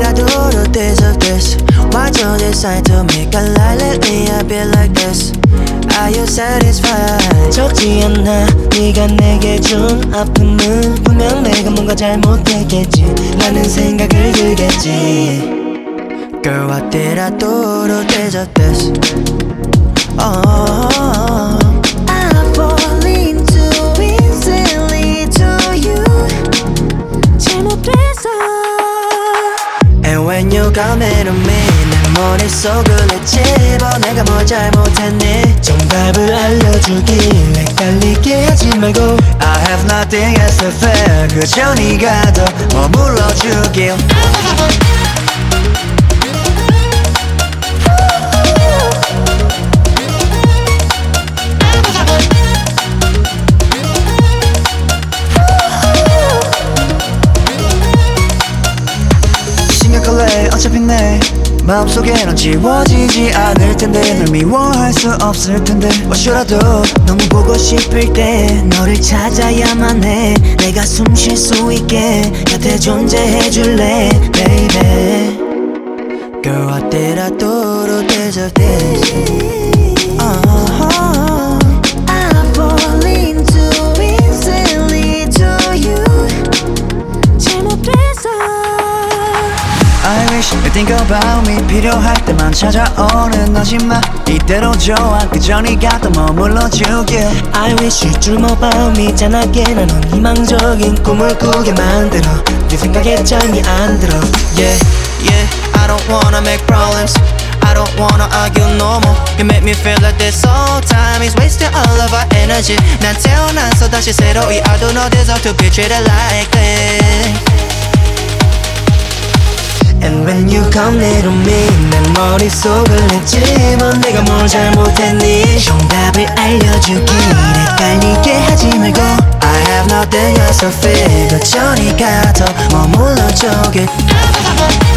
did I do to deserve this? Why'd you decide to make a lie lately? I feel like this. Are you satisfied? 적지 않아 네가 내게 준 아픔은 분명 내가 뭔가 잘못했겠지 라는 생각을 들겠지. Girl, what did I do to deserve this? Oh, I fall into instantly to you. 잘못됐어. And when you come into me 내 머릿속을 헤집어 내가 뭘 잘못했니 정답을 알려주길 헷갈리게 하지 말고 I have nothing else to fear 그저 네가 더 머물러주길. 심각할래 어차피 내 마음속에는 지워지지 않을 텐데 널 미워할 수 없을 텐데 What should I do? 너무 보고 싶을 때 너를 찾아야만 해 내가 숨 쉴 수 있게 곁에 존재해 줄래 baby. Girl, what did I do to deserve this? I fall into instantly to you. 잘못됐어. I wish you think about me 필요할 때만 찾아오는 너지만 이대로 좋아 그저 네가 더 머물러주길. I wish you dream about me 짠하게 나눈 희망적인 꿈을 꾸게 만들어 네 생각에 잠이 안 들어. Yeah, yeah, I don't wanna make problems I don't wanna argue no more. You make me feel like this whole time is wasting all of our energy. 난 태어나서 다시 새로이 I do not deserve to be treated like this. And when you come near to me 내 머릿속을 헤집어 내가 뭘 잘못했니 정답을 알려주길 헷갈리게 하지 말고 I have nothing else to fear 그저 네가 더 머물러주길.